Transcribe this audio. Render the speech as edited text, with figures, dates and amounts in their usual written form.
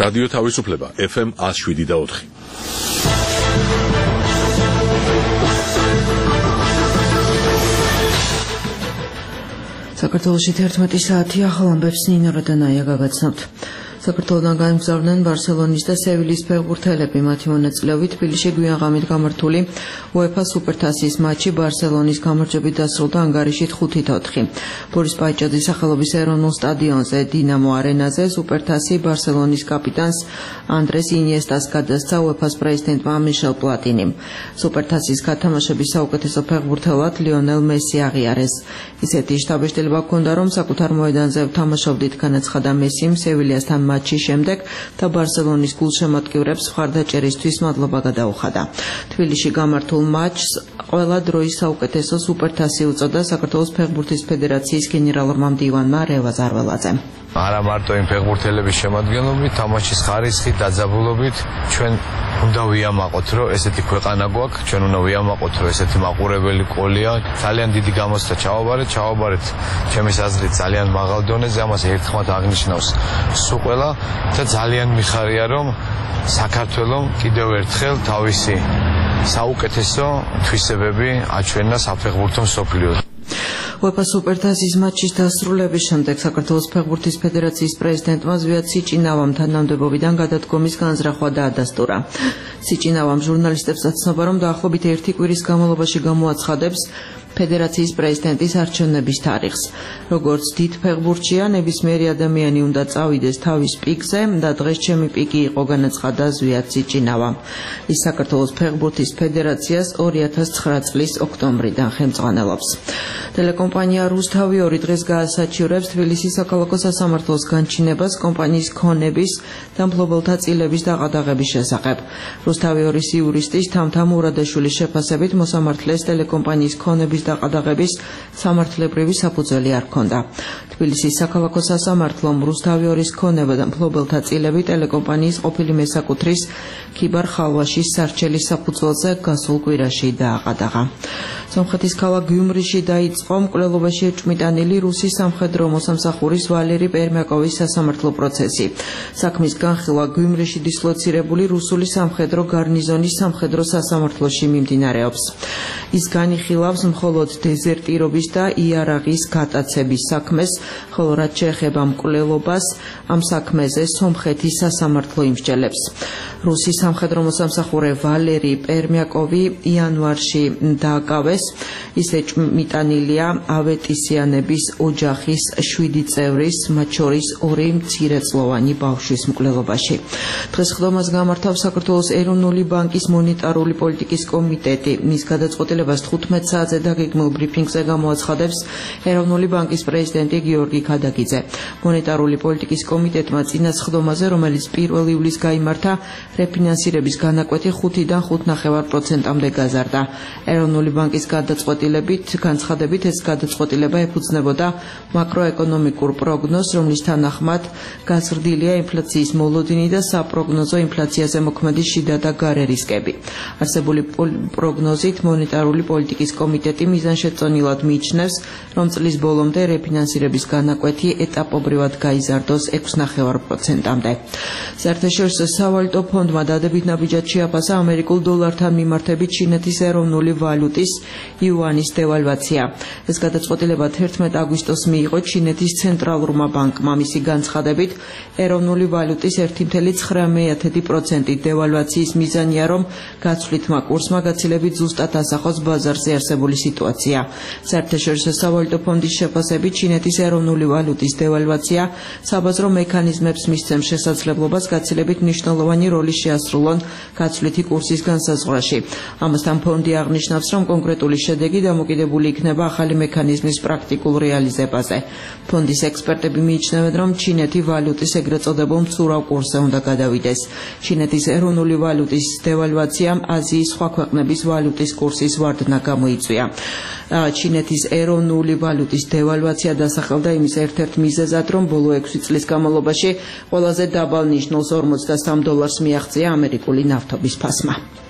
რადიო თავისუფლება FM 107.4. საქართველოში 11 საათი ახალ ამბებს ნინო რადანაია გაგაცნობთ. საქართველოდან გამგზავრდნენ ბარსელონის და სევილის ფეხბურთელები. მათი მონაწილეობით თბილისში გვიანღამით გამართული UEFA სუპერთასის მატჩი ბარსელონის გამარჯვებით დასრულდა ანგარიშით 5-4. ბორის პაიჭაძის სახელობის ეროვნულ სტადიონზე დინამო არენაზე სუპერთასი ბარსელონის კაპიტანს ანდრეს ინიესტას გადასცა UEFA-ს პრეზიდენტმა მიშელ პლატინიმ. სუპერთასის გათამაშების საუკეთესო ფეხბურთელად ლიონელ მესი აღიარეს. ისეთი შთაბეჭდილება ჰქონდა, რომ საკუთარ მოედანზე ვთამაშობდით, განაცხადა მესიმ სევილიასთან მატჩის შემდეგ და ბარსელონის გულშემატკივრებს მხარდაჭერისთვის მადლობა გადაუხადა. თბილისში გამართულ მატჩს ყველა დროის საუკეთესო სუპერთასი უწოდა საქართველოს ფეხბურთის ფედერაციის გენერალურმა მდივანმა რევაზ არველაძემ. არა მარტო იმ ფეხბურთელების შემადგენლობით, თამაშის ხარისხით, დაძაბულობით, ჩვენ უნდა ვიამაყოთ, რომ ესეთი ქვეყანა გვაქვს, ჩვენ უნდა ვიამაყოთ, რომ ესეთი მაყურებელი ყოლია, ძალიან დიდი გამოცდა ჩავაბარეთ, ჩემის აზრით ძალიან მაღალ დონეზე, ამას ერთხმად აღნიშნავს სულ ყველა და ძალიან მიხარია, რომ საქართველოს კიდევ ერთხელ თავისი საუკეთესო თვისებები აჩვენა საფეხბურთო მსოფლიოს. UEFA სუპერთასის მატჩის დასრულების შემდეგ საქართველოს ფეხბურთის ფედერაციის პრეზიდენტმა ზვიად სიჭინავამ თანამდებობიდან გადადგომის განზრახვა დაადასტურა. სიჭინავამ ჟურნალისტებს აცნობა, რომ დაახლოებით 1 კვირის განმავლობაში გამოაცხადებს ფედერაციის პრეზიდენტის არჩევნების თარიღს. როგორც დიდ ფეხბურთშია, ნებისმიერი ადამიანი უნდა წავიდეს თავის პიკზე და დღეს ჩემი პიკი იყო, განაცხადა ზვიად სიჭინავამ. ის საქართველოს ფეხბურთის ფედერაციას 2009 წლის ოქტომბრიდან ხელმძღვანელობს. ტელეკომპანია რუსთავი 2 დღეს გაასაჩივრებს თბილისის საქალაქო სასამართლოს განჩინებას კომპანიის ქონების და მფლობელთა წილების დაყადაღების შესახებ. რუსთავი 2-ის იურისტის თამთა მურადაშვილის შეფასებით მოსამართლეს ტელეკომპანიის ქონების დაყადაღების სამართლებრივი საფუძველი არ ჰქონდა. თბილისის საქალაქო სასამართლომ რუსთავი 2-ის ქონება და მფლობელთა წილები ტელეკომპანიის ყოფილი მესაკუთრის ქიბარ ხალვაშის სარჩელის საფუძველზე გასულ კვირაში დააყადაღა. სომხეთის ქალაქ გიუმრიში დაიწყო მკვლელობაში ეჭვმიტანილი რუსი სამხედრო მოსამსახურის ვალერი პერმიაკოვის სასამართლო პროცესი. საქმის განხილვა გიუმრიში დისლოცირებული რუსული სამხედრო გარნიზონის სამხედრო სასამართლოში მიმდინარეობს. ის განიხილავს მხოლოდ დეზერტირობის და იარაღის გატაცების საქმეს, ხოლო რაც შეეხება მკვლელობას, ამ საქმეზე სომხეთის სასამართლო იმსჯელებს. რუსი სამხედრო მოსამსახურე ვალერი პერმიაკოვი იანვარში დააკავეს. ის ეჭვმიტანილია ავეტისიანების ოჯახის 7 წევრის, მათ შორის 2 მცირეწლოვანი ბავშვის მკვლელობაში. დღეს ხდომას გამართავს საქართველოს ეროვნული ბანკის მონეტარული პოლიტიკის კომიტეტი. მის გადაწყვეტილებას 15 საათზე დაგეგმილ ბრიფინგზე გამოაცხადებს ეროვნული ბანკის პრეზიდენტი გიორგი ქადაგიძე. მონეტარული პოლიტიკის კომიტეტმა წინა ხდომაზე, რომელიც 1 ივლისს გაიმართა, რეფინანსირების განაკვეთი 5-დან 5.5%-მდე გაზარდა. ეროვნული ბანკის განცხადებით ეს გადაწყვეტილება ეფუძნებოდა მაკროეკონომიკურ პროგნოზს, რომლის თანახმად გაზრდილია ინფლაციის მოლოდინი და საპროგნოზო ინფლაციაზე მოქმედი შიდა და გარე რისკები. არსებული პროგნოზით მონეტარული პოლიტიკის კომიტეტი მიზანშეწონილად მიიჩნევს, რომ წლის ბოლომდე რეფინანსირების განაკვეთი ეტაპობრივად გაიზარდოს 6.5%-მდე. საერთაშორისო სავალუტო ფონდმა დადებით ნაბიჯად შეაფასა ამერიკულ დოლართან მიმართებით ჩინეთის ეროვნული ვალუტის იუანის დევალვაცია. ეს გადაწყვეტილება 11 აგვისტოს მიიღო ჩინეთის ცენტრალურმა ბანკმა. მისი განცხადებით, ეროვნული ვალუტის 1.9% დევალვაციის მიზანია, რომ გაცვლითმა კურსმა გაცილებით ზუსტად ასახოს ბაზარზე არსებული სიტუაცია. საერთაშორისო სავალუტო ფონდის შეფასებით, ჩინეთის ეროვნული ვალუტის დევალვაცია საბაზრო მექანიზმებს მისცემს შესაძლებლობას გაცილებით მნიშვნელოვანი როლი შეასრულონ გაცვლითი კურსის განსაზღვრაში. ამასთან ფონდი აღნიშნავს, რომ კონკრეტული შედეგი დამოკიდებული იქნება ახალი მექანიზმის პრაქტიკულ რეალიზებაზე. ფონდის ექსპერტები მიიჩნევენ, რომ ჩინეთი ვალუტის ეგრეთ წოდებულ მცურავ კურსზე უნდა გადავიდეს. ჩინეთის ეროვნული ვალუტის დევალვაციამ აზიის სხვა ქვეყნების ვალუტის კურსის ვარდნა გამოიწვია. ჩინეთის ეროვნული ვალუტის დევალვაცია დასახელდა იმის ერთ-ერთ მიზეზად, რომ ბოლო 6 წლის განმავლობაში ყველაზე დაბალ ნიშნულს $43 მიაღწია ამერიკული ნავთობის ფასმა.